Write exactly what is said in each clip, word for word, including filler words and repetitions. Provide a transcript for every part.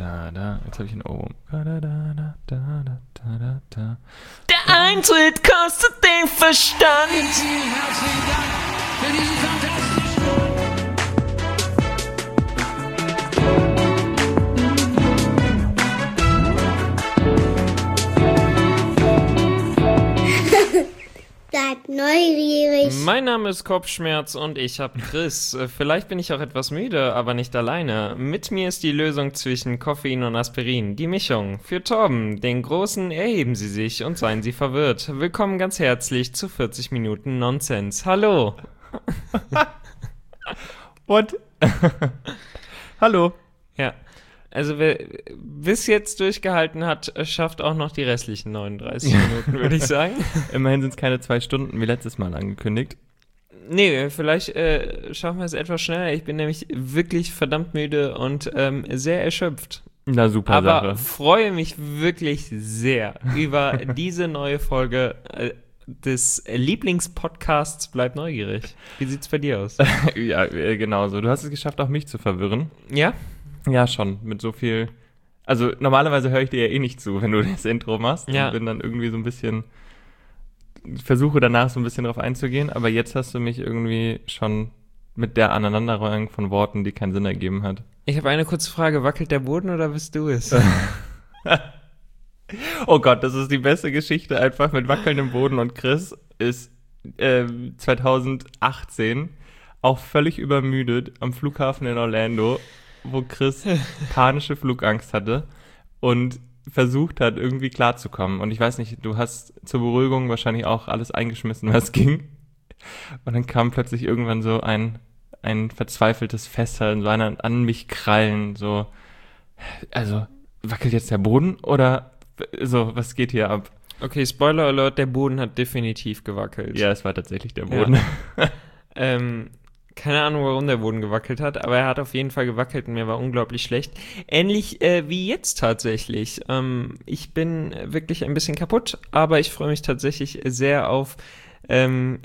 da, da. Jetzt habe ich einen Ohrwurm. Da, da, da, da, da, da, da, da. Der Eintritt kostet den Verstand. Herzlichen Dank für diesen fantastischen Seid neugierig. Mein Name ist Kopfschmerz und ich hab Chris. Äh, Vielleicht bin ich auch etwas müde, aber nicht alleine. Mit mir ist die Lösung zwischen Koffein und Aspirin. Die Mischung. Für Torben, den Großen, erheben Sie sich und seien Sie verwirrt. Willkommen ganz herzlich zu vierzig Minuten Nonsens. Hallo. What? Hallo. Ja. Also wer bis jetzt durchgehalten hat, schafft auch noch die restlichen neununddreißig Minuten, würde ich sagen. Immerhin sind es keine zwei Stunden wie letztes Mal angekündigt. Nee, vielleicht äh, schaffen wir es etwas schneller. Ich bin nämlich wirklich verdammt müde und ähm, sehr erschöpft. Na, super Aber Sache. freue mich wirklich sehr über diese neue Folge äh, des Lieblingspodcasts Bleib neugierig. Wie sieht's bei dir aus? Ja, äh, genauso. Du hast es geschafft, auch mich zu verwirren. Ja? Ja, schon. Mit so viel. Also, normalerweise höre ich dir ja eh nicht zu, wenn du das Intro machst. Ja. Und bin dann irgendwie so ein bisschen. Versuche danach so ein bisschen drauf einzugehen. Aber jetzt hast du mich irgendwie schon mit der Aneinanderreihung von Worten, die keinen Sinn ergeben hat. Ich habe eine kurze Frage. Wackelt der Boden oder bist du es? Oh Gott, das ist die beste Geschichte einfach mit wackelndem Boden. Und Chris ist äh, zwanzig achtzehn auch völlig übermüdet am Flughafen in Orlando, wo Chris panische Flugangst hatte und versucht hat, irgendwie klarzukommen. Und ich weiß nicht, du hast zur Beruhigung wahrscheinlich auch alles eingeschmissen, was ging. Und dann kam plötzlich irgendwann so ein, ein verzweifeltes Festhalten, so einer an mich krallen, so, also, wackelt jetzt der Boden oder so, was geht hier ab? Okay, Spoiler Alert, der Boden hat definitiv gewackelt. Ja, es war tatsächlich der Boden. Ja. ähm, keine Ahnung, warum der Boden gewackelt hat, aber er hat auf jeden Fall gewackelt und mir war unglaublich schlecht. Ähnlich äh, wie jetzt tatsächlich. Ähm, ich bin wirklich ein bisschen kaputt, aber ich freue mich tatsächlich sehr auf ähm,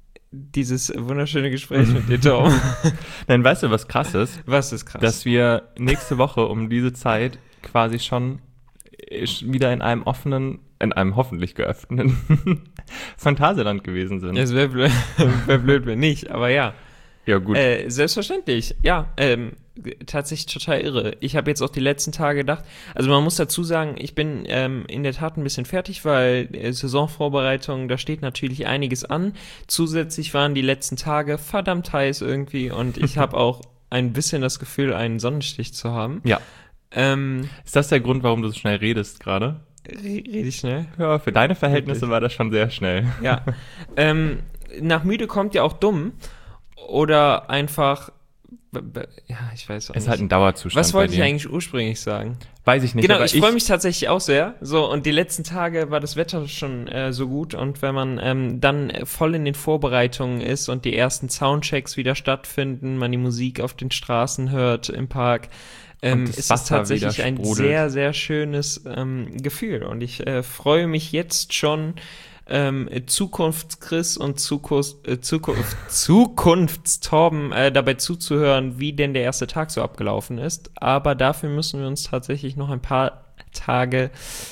dieses wunderschöne Gespräch mit dir, Tom. Nein, weißt du, was krass ist? Was ist krass? Dass wir nächste Woche um diese Zeit quasi schon wieder in einem offenen, in einem hoffentlich geöffneten Phantasialand gewesen sind. Es wäre blöd, wär blöd, wenn nicht, aber ja. Ja, gut. Äh, selbstverständlich, ja, ähm, tatsächlich total irre. Ich habe jetzt auch die letzten Tage gedacht, also man muss dazu sagen, ich bin ähm, in der Tat ein bisschen fertig, weil äh, Saisonvorbereitung, da steht natürlich einiges an. Zusätzlich waren die letzten Tage verdammt heiß irgendwie und ich habe auch ein bisschen das Gefühl, einen Sonnenstich zu haben. Ja. Ähm, Ist das der Grund, warum du so schnell redest gerade? re- Rede ich schnell? Ja, für deine Verhältnisse Wirklich? war das schon sehr schnell. Ja. ähm, nach müde kommt ja auch dumm. Oder einfach, b- b- ja, ich weiß auch Ist nicht. halt ein Dauerzustand. Was wollte bei ich dir. eigentlich ursprünglich sagen? Weiß ich nicht. Genau, aber ich freue mich tatsächlich auch sehr. So, und die letzten Tage war das Wetter schon äh, so gut. Und wenn man ähm, dann äh, voll in den Vorbereitungen ist und die ersten Soundchecks wieder stattfinden, man die Musik auf den Straßen hört, im Park, ähm, Und das ist das Wasser tatsächlich wieder ein sprudelt. sehr, sehr schönes ähm, Gefühl. Und ich äh, freue mich jetzt schon, ähm, Zukunftschris und Zukunft, äh, Zukunft, Zukunftstorben äh, dabei zuzuhören, wie denn der erste Tag so abgelaufen ist. Aber dafür müssen wir uns tatsächlich noch ein paar Tage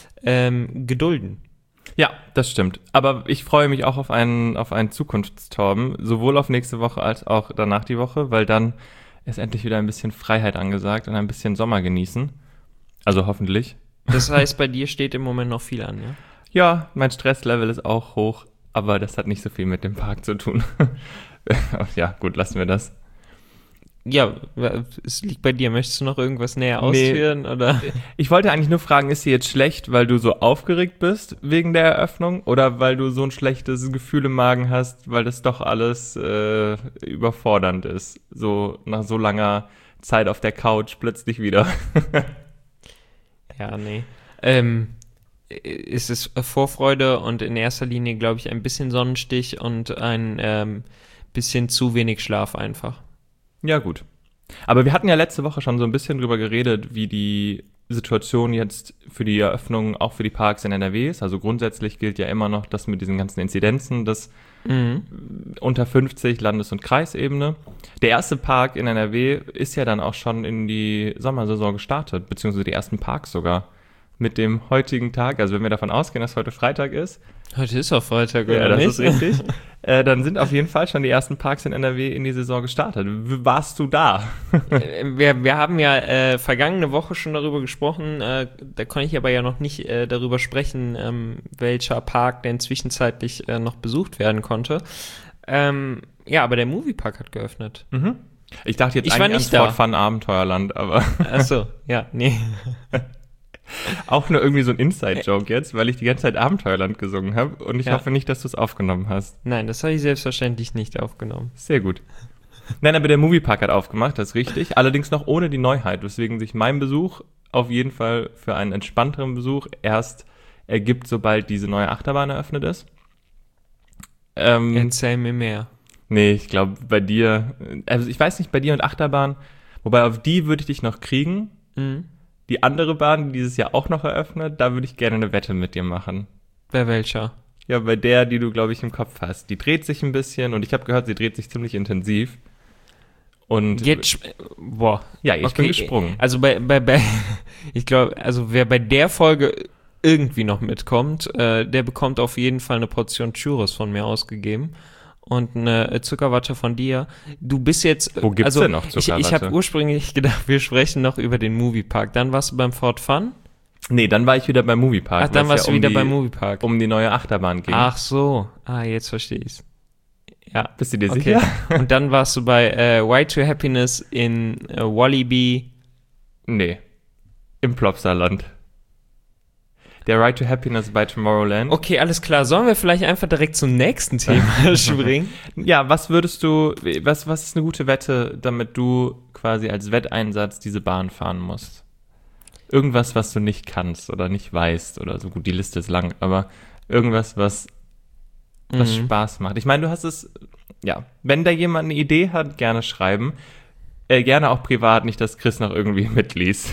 ähm, gedulden. Ja, das stimmt. Aber ich freue mich auch auf einen, auf einen Zukunftstorben, sowohl auf nächste Woche als auch danach die Woche, weil dann ist endlich wieder ein bisschen Freiheit angesagt und ein bisschen Sommer genießen. Also hoffentlich. Das heißt, bei dir steht im Moment noch viel an, ja? Ja, mein Stresslevel ist auch hoch, aber das hat nicht so viel mit dem Park zu tun. Ja, gut, lassen wir das. Ja, es liegt bei dir. Möchtest du noch irgendwas näher Nee. ausführen? Oder? Ich wollte eigentlich nur fragen, ist dir jetzt schlecht, weil du so aufgeregt bist wegen der Eröffnung oder weil du so ein schlechtes Gefühl im Magen hast, weil das doch alles äh, überfordernd ist, so nach so langer Zeit auf der Couch plötzlich wieder? Ja, nee. Ähm, ist es Vorfreude und in erster Linie, glaube ich, ein bisschen Sonnenstich und ein ähm, bisschen zu wenig Schlaf einfach. Ja, gut. Aber wir hatten ja letzte Woche schon so ein bisschen drüber geredet, wie die Situation jetzt für die Eröffnung auch für die Parks in N R W ist. Also grundsätzlich gilt ja immer noch das mit diesen ganzen Inzidenzen, das Mhm. unter fünfzig Landes- und Kreisebene. Der erste Park in N R W ist ja dann auch schon in die Sommersaison gestartet, beziehungsweise die ersten Parks sogar. Mit dem heutigen Tag, also wenn wir davon ausgehen, dass heute Freitag ist, Heute ist auch Freitag, ja, oder das nicht? ist richtig, äh, dann sind auf jeden Fall schon die ersten Parks in N R W in die Saison gestartet. W- Warst du da? Äh, wir, wir haben ja äh, vergangene Woche schon darüber gesprochen, äh, da konnte ich aber ja noch nicht äh, darüber sprechen, ähm, welcher Park denn zwischenzeitlich äh, noch besucht werden konnte. Ähm, ja, aber der Moviepark hat geöffnet. Mhm. Ich dachte jetzt Ich war eigentlich nicht an da. Fort Fun Abenteuerland, aber Achso, ja, nee. auch nur irgendwie so ein Inside-Joke jetzt, weil ich die ganze Zeit Abenteuerland gesungen habe und ich Ja. hoffe nicht, dass du es aufgenommen hast. Nein, das habe ich selbstverständlich nicht aufgenommen. Sehr gut. Nein, aber der Moviepark hat aufgemacht, das ist richtig. Allerdings noch ohne die Neuheit, weswegen sich mein Besuch auf jeden Fall für einen entspannteren Besuch erst ergibt, sobald diese neue Achterbahn eröffnet ist. Ähm, Erzähl mir mehr. nee, ich glaube bei dir, also ich weiß nicht, bei dir und Achterbahn, wobei auf die würde ich dich noch kriegen. Mhm. Die andere Bahn, die dieses Jahr auch noch eröffnet, da würde ich gerne eine Wette mit dir machen. Bei welcher? Ja, bei der, die du, glaube ich, im Kopf hast. Die dreht sich ein bisschen und ich habe gehört, sie dreht sich ziemlich intensiv. Und Jetzt, sp- boah. ja, ich bin gesprungen. Also bei, bei, bei ich glaube, also wer bei der Folge irgendwie noch mitkommt, äh, der bekommt auf jeden Fall eine Portion Churros von mir ausgegeben und eine Zuckerwatte von dir. Du bist jetzt... Wo gibt's also, denn noch Ich, ich Zuckerwatte? habe ursprünglich gedacht, wir sprechen noch über den Moviepark. Dann warst du beim Fort Fun. Nee, dann war ich wieder beim Moviepark. Ach, dann weil es warst ja du wieder die, beim Moviepark. um die neue Achterbahn ging. Ach so. Ah, jetzt verstehe ich's. Ja. Bist du dir Okay. sicher? Und dann warst du bei äh, Ride to Happiness in äh, Walibi. Nee. Im Plopsaland. Der Ride to Happiness bei Tomorrowland. Okay, alles klar. Sollen wir vielleicht einfach direkt zum nächsten Thema springen? Ja, was würdest du, was, was ist eine gute Wette, damit du quasi als Wetteinsatz diese Bahn fahren musst? Irgendwas, was du nicht kannst oder nicht weißt oder so. Gut, die Liste ist lang, aber irgendwas, was, was Mhm. Spaß macht. Ich meine, du hast es, ja, wenn da jemand eine Idee hat, gerne schreiben. Äh, gerne auch privat, nicht, dass Chris noch irgendwie mitliest.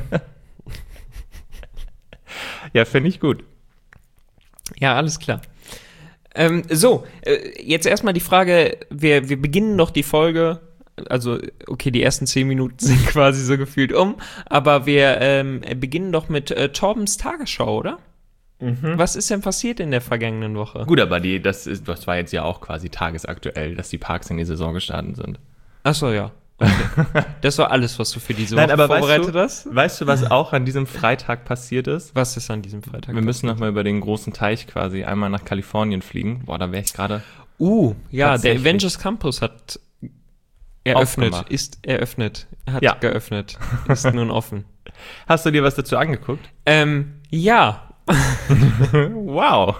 Ja, finde ich gut. Ja, alles klar. Ähm, so, äh, jetzt erstmal die Frage, wir, wir beginnen doch die Folge, also okay, die ersten zehn Minuten sind quasi so gefühlt um, aber wir ähm, beginnen doch mit äh, Torbens Tagesschau, oder? Was ist denn passiert in der vergangenen Woche? Gut, aber die, das, ist, das war jetzt ja auch quasi tagesaktuell, dass die Parks in die Saison gestartet sind. Achso, ja. Okay. Das war alles, was du für diese Nein, Woche aber vorbereitet weißt du, hast? weißt du, was auch an diesem Freitag passiert ist? Was ist an diesem Freitag? Wir müssen nochmal über den großen Teich quasi einmal nach Kalifornien fliegen. Boah, da wäre ich gerade. Uh, ja, der Tatsächlich. Avengers Campus hat eröffnet, Aufgemacht. ist eröffnet, hat Ja. geöffnet, ist nun offen. Hast du dir was dazu angeguckt? Ähm, ja, Wow.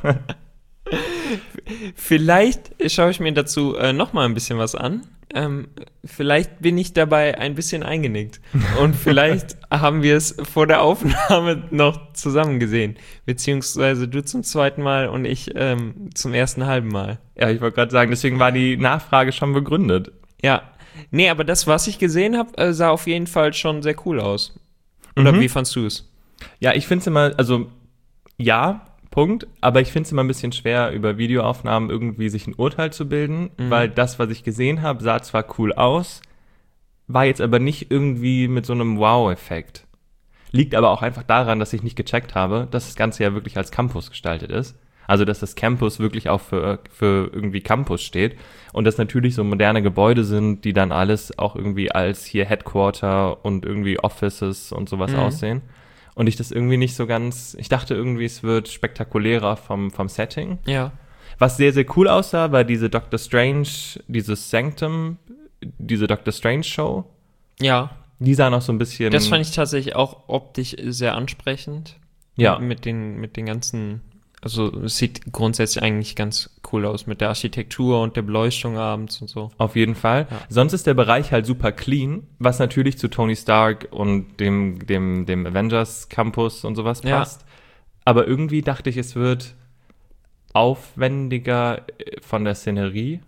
vielleicht schaue ich mir dazu äh, noch mal ein bisschen was an. Ähm, vielleicht bin ich dabei ein bisschen eingenickt. Und vielleicht haben wir es vor der Aufnahme noch zusammen gesehen. Beziehungsweise du zum zweiten Mal und ich ähm, zum ersten halben Mal. Ja, ich wollte gerade sagen, deswegen war die Nachfrage schon begründet. Ja. Nee, aber das, was ich gesehen habe, äh, sah auf jeden Fall schon sehr cool aus. Oder Mhm. wie fandst du es? Ja, ich finde es immer, also ja, Punkt, aber ich finde es immer ein bisschen schwer, über Videoaufnahmen irgendwie sich ein Urteil zu bilden, Mhm. weil das, was ich gesehen habe, sah zwar cool aus, war jetzt aber nicht irgendwie mit so einem Wow-Effekt. Liegt aber auch einfach daran, dass ich nicht gecheckt habe, dass das Ganze ja wirklich als Campus gestaltet ist. Also, dass das Campus wirklich auch für, für irgendwie Campus steht und das natürlich so moderne Gebäude sind, die dann alles auch irgendwie als hier Headquarter und irgendwie Offices und sowas Mhm. aussehen. Und ich das irgendwie nicht so ganz, ich dachte irgendwie, es wird spektakulärer vom, vom Setting. Ja. Was sehr, sehr cool aussah, war diese Doctor Strange, dieses Sanctum, diese Doctor Strange Show. Ja. Die sah noch so ein bisschen. Das fand ich tatsächlich auch optisch sehr ansprechend. Ja. Mit den, mit den ganzen, also es sieht grundsätzlich eigentlich ganz cool aus mit der Architektur und der Beleuchtung abends und so. Auf jeden Fall. Ja. Sonst ist der Bereich halt super clean, was natürlich zu Tony Stark und dem, dem, dem Avengers Campus und sowas Ja. passt. Aber irgendwie dachte ich, es wird aufwendiger äh, von der Szenerie.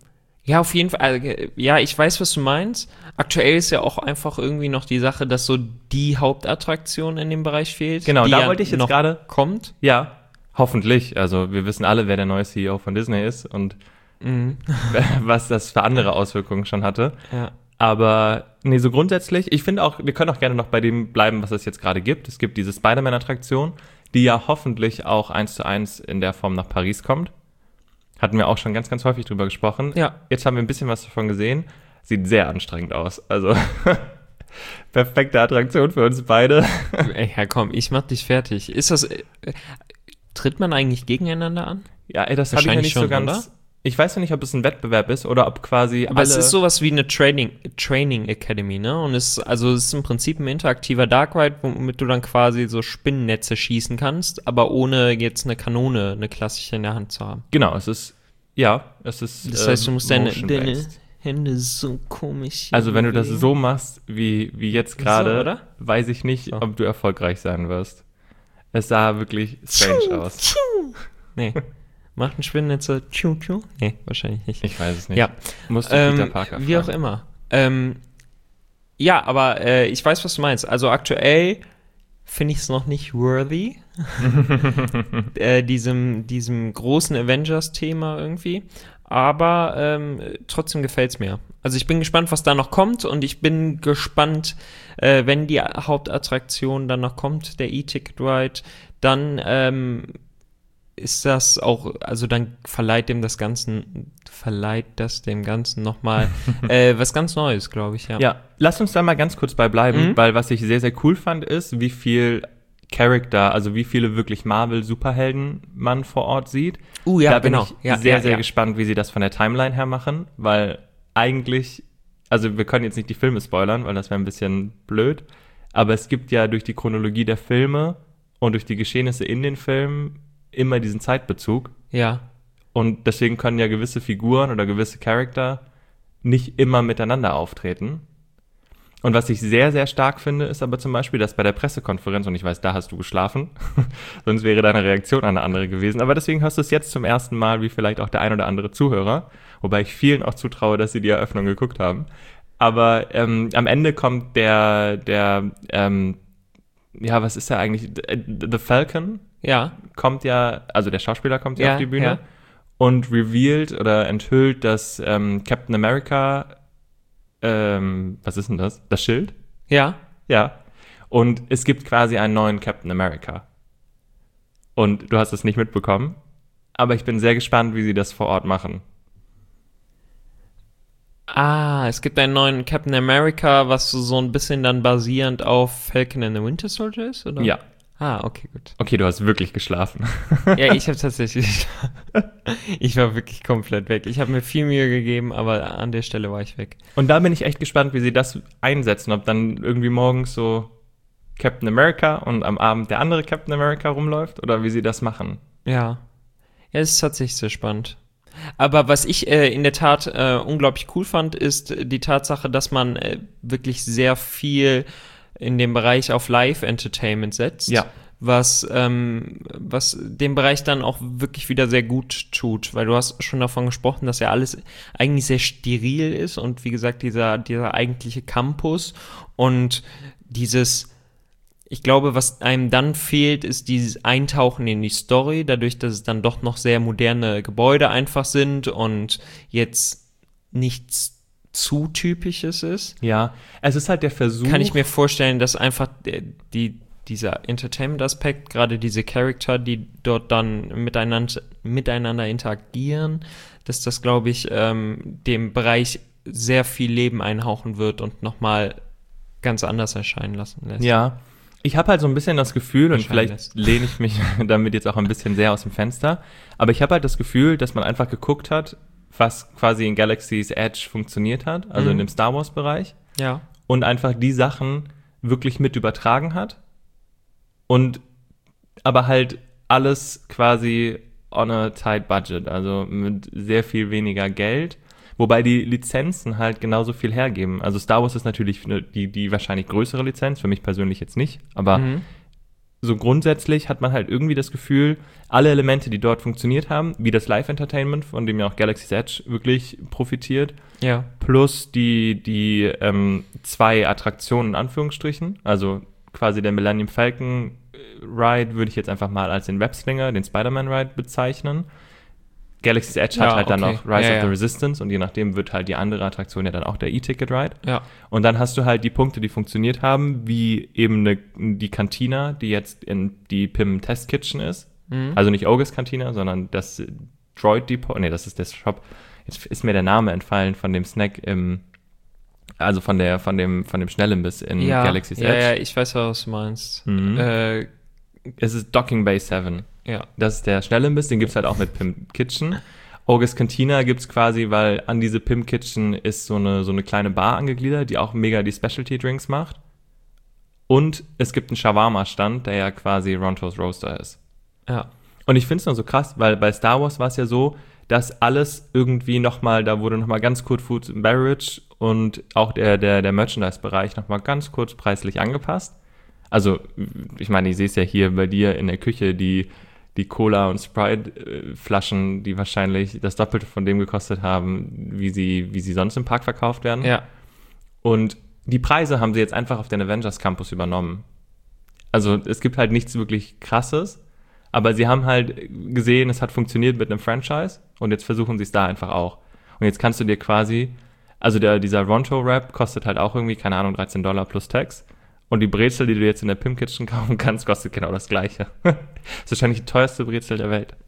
Ja, auf jeden Fall. Also, ja, ich weiß, was du meinst. Aktuell ist ja auch einfach irgendwie noch die Sache, dass so die Hauptattraktion in dem Bereich fehlt. Genau, die da ja wollte ich jetzt noch gerade- kommt. Ja, hoffentlich. Also wir wissen alle, wer der neue C E O von Disney ist und Mhm. was das für andere Auswirkungen schon hatte. Ja. Aber nee, so grundsätzlich, ich finde auch, wir können auch gerne noch bei dem bleiben, was es jetzt gerade gibt. Es gibt diese Spider-Man-Attraktion, die ja hoffentlich auch eins zu eins in der Form nach Paris kommt. Hatten wir auch schon ganz, ganz häufig drüber gesprochen. Ja. Jetzt haben wir ein bisschen was davon gesehen. Sieht sehr anstrengend aus. Also perfekte Attraktion für uns beide. Ey, ja, komm, ich mach dich fertig. Ist das, äh, tritt man eigentlich gegeneinander an? Ja, ey, das habe ich ja Wahrscheinlich nicht so schon, ganz. oder? Ich weiß ja nicht, ob es ein Wettbewerb ist oder ob quasi Aber alle. es ist sowas wie eine Training, Training Academy, ne? Und es, also es ist im Prinzip ein interaktiver Dark Ride, womit du dann quasi so Spinnennetze schießen kannst, aber ohne jetzt eine Kanone, eine klassische in der Hand zu haben. Genau, es ist. Ja, es ist. Das heißt, du musst deine, deine motion-based. Hände so komisch. Also wenn du das bewegen. so machst, wie, wie jetzt gerade, So, oder? weiß ich nicht, So. ob du erfolgreich sein wirst. Es sah wirklich strange aus. Nee. Macht ein Spinnennetz so tschu, tschu? Nee, wahrscheinlich nicht. Ich weiß es nicht. Ja. Musst du Ähm, Peter Parker wie auch fragen. immer. Ähm, ja, aber äh, ich weiß, was du meinst. Also aktuell finde ich es noch nicht worthy, äh, diesem, diesem großen Avengers-Thema irgendwie. Aber ähm, trotzdem gefällt es mir. Also ich bin gespannt, was da noch kommt und ich bin gespannt, äh, wenn die Hauptattraktion dann noch kommt, der E-Ticket Ride, dann ähm, ist das auch, also dann verleiht dem das Ganzen, verleiht das dem Ganzen nochmal äh, was ganz Neues, glaube ich, ja. Ja, lass uns da mal ganz kurz bei bleiben, Mhm. weil was ich sehr, sehr cool fand, ist, wie viel Charakter, also wie viele wirklich Marvel-Superhelden man vor Ort sieht. Uh, ja, da bin genau. ich Ja, sehr, ja, sehr ja. gespannt, wie sie das von der Timeline her machen, weil eigentlich, also wir können jetzt nicht die Filme spoilern, weil das wäre ein bisschen blöd, aber es gibt ja durch die Chronologie der Filme und durch die Geschehnisse in den Filmen immer diesen Zeitbezug Ja. und deswegen können ja gewisse Figuren oder gewisse Charakter nicht immer miteinander auftreten. Und was ich sehr, sehr stark finde, ist aber zum Beispiel, dass bei der Pressekonferenz, und ich weiß, da hast du geschlafen, sonst wäre deine Reaktion eine andere gewesen, aber deswegen hörst du es jetzt zum ersten Mal, wie vielleicht auch der ein oder andere Zuhörer, wobei ich vielen auch zutraue, dass sie die Eröffnung geguckt haben. Aber ähm, am Ende kommt der, der, ähm, ja, was ist der eigentlich? The Falcon Ja. kommt ja, also der Schauspieler kommt ja, Ja, auf die Bühne ja. und revealed oder enthüllt, dass ähm, Captain America, ähm, was ist denn das? Das Schild? Ja. Ja. Und es gibt quasi einen neuen Captain America. Und du hast es nicht mitbekommen, aber ich bin sehr gespannt, wie sie das vor Ort machen. Ah, es gibt einen neuen Captain America, was so so ein bisschen dann basierend auf Falcon and the Winter Soldier ist, oder? Ja. Ah, okay, gut. Okay, du hast wirklich geschlafen. Ja, ich habe tatsächlich, ich war wirklich komplett weg. Ich habe mir viel Mühe gegeben, aber an der Stelle war ich weg. Und da bin ich echt gespannt, wie sie das einsetzen. Ob dann irgendwie morgens so Captain America und am Abend der andere Captain America rumläuft oder wie sie das machen. Ja. Ja, es ist tatsächlich sehr spannend. Aber was ich äh, in der Tat äh, unglaublich cool fand, ist die Tatsache, dass man äh, wirklich sehr viel in dem Bereich auf Live-Entertainment setzt. Ja. Was, ähm, was dem Bereich dann auch wirklich wieder sehr gut tut, weil du hast schon davon gesprochen, dass ja alles eigentlich sehr steril ist und wie gesagt, dieser, dieser eigentliche Campus und dieses, ich glaube, was einem dann fehlt, ist dieses Eintauchen in die Story, dadurch, dass es dann doch noch sehr moderne Gebäude einfach sind und jetzt nichts zu Typisches ist. Ja, es ist halt der Versuch. Kann ich mir vorstellen, dass einfach der, die, dieser Entertainment-Aspekt, gerade diese Charakter, die dort dann miteinander, miteinander interagieren, dass das, glaube ich, ähm, dem Bereich sehr viel Leben einhauchen wird und nochmal ganz anders erscheinen lassen lässt. Ja, ich habe halt so ein bisschen das Gefühl, und Erscheinen vielleicht lässt. lehne ich mich damit jetzt auch ein bisschen sehr aus dem Fenster, aber ich habe halt das Gefühl, dass man einfach geguckt hat, was quasi in Galaxy's Edge funktioniert hat, also Mhm. in dem Star Wars-Bereich, Ja. und einfach die Sachen wirklich mit übertragen hat und aber halt alles quasi on a tight budget, also mit sehr viel weniger Geld, wobei die Lizenzen halt genauso viel hergeben. Also Star Wars ist natürlich ne- die, die wahrscheinlich größere Lizenz, für mich persönlich jetzt nicht, aber Mhm. so grundsätzlich hat man halt irgendwie das Gefühl, alle Elemente, die dort funktioniert haben, wie das Live-Entertainment, von dem ja auch Galaxy's Edge wirklich profitiert, Ja. plus die, die ähm, zwei Attraktionen in Anführungsstrichen, also quasi der Millennium Falcon Ride würde ich jetzt einfach mal als den Webslinger, den Spider-Man Ride bezeichnen. Galaxy's Edge hat Ja, halt dann okay. noch Rise Ja, of the ja. Resistance und je nachdem wird halt die andere Attraktion ja dann auch der E-Ticket Ride. Ja. Und dann hast du halt die Punkte, die funktioniert haben, wie eben eine, die Cantina, die jetzt in die P I M Test Kitchen ist. Mhm. Also nicht Ogres Cantina, sondern das Droid Depot. Nee, das ist der Shop. Jetzt ist mir der Name entfallen von dem Snack im, also von der, von dem, von dem Schnellimbiss in ja. Galaxy's ja, Edge. ja, ich weiß, was du meinst. Mhm. Äh, Es ist Docking Bay sieben. ja. Das ist der Schnellimbiss, den gibt's halt auch mit P I M Kitchen. Ogres Cantina gibt's quasi, weil an diese P I M Kitchen ist so eine, so eine kleine Bar angegliedert, die auch mega die Specialty Drinks macht. Und es gibt einen Shawarma-Stand, der ja quasi Rontos Roaster ist. Ja. Und ich finde es nur so krass, weil bei Star Wars war es ja so, dass alles irgendwie nochmal, da wurde nochmal ganz kurz Food and Beverage und auch der, der, der Merchandise-Bereich nochmal ganz kurz preislich angepasst. Also, ich meine, ich sehe es ja hier bei dir in der Küche, die, die Cola- und Sprite-Flaschen, die wahrscheinlich das Doppelte von dem gekostet haben, wie sie, wie sie sonst im Park verkauft werden. Ja. Und die Preise haben sie jetzt einfach auf den Avengers Campus übernommen. Also es gibt halt nichts wirklich Krasses, aber sie haben halt gesehen, es hat funktioniert mit einem Franchise und jetzt versuchen sie es da einfach auch. Und jetzt kannst du dir quasi, also der, dieser Ronto-Wrap kostet halt auch irgendwie, keine Ahnung, dreizehn Dollar plus Tax. Und die Brezel, die du jetzt in der P I M Kitchen kaufen kannst, kostet genau das Gleiche. Das ist wahrscheinlich die teuerste Brezel der Welt.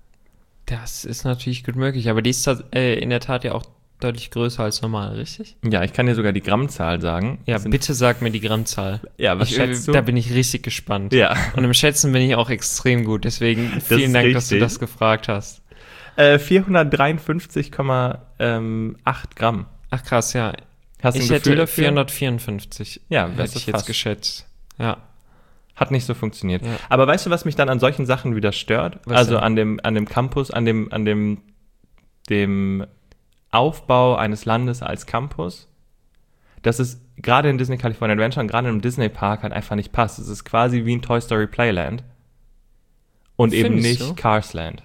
Das ist natürlich gut möglich, aber die ist äh, in der Tat ja auch deutlich größer als normal, richtig? Ja, ich kann dir sogar die Grammzahl sagen. Ja, Das sind- bitte sag mir die Grammzahl. Ja, was ich, schätzt äh, du? Da bin ich richtig gespannt. Ja. Und im Schätzen bin ich auch extrem gut, deswegen vielen ist Dank, dass du richtig. das gefragt hast. Äh, vierhundertdreiundfünfzig Komma acht Gramm. Ach krass, ja. Hast du ein Ich Gefühl hätte dafür? vierhundertvierundfünfzig. Ja, hätte das ich ist jetzt fast. geschätzt. Ja. Hat nicht so funktioniert. Ja. Aber weißt du, was mich dann an solchen Sachen wieder stört? Was also denn? an dem, an dem Campus, an dem, an dem, dem Aufbau eines Landes als Campus, dass es gerade in Disney California Adventure und gerade im Disney Park halt einfach nicht passt. Es ist quasi wie ein Toy Story Playland und eben Findest nicht du? Cars Land.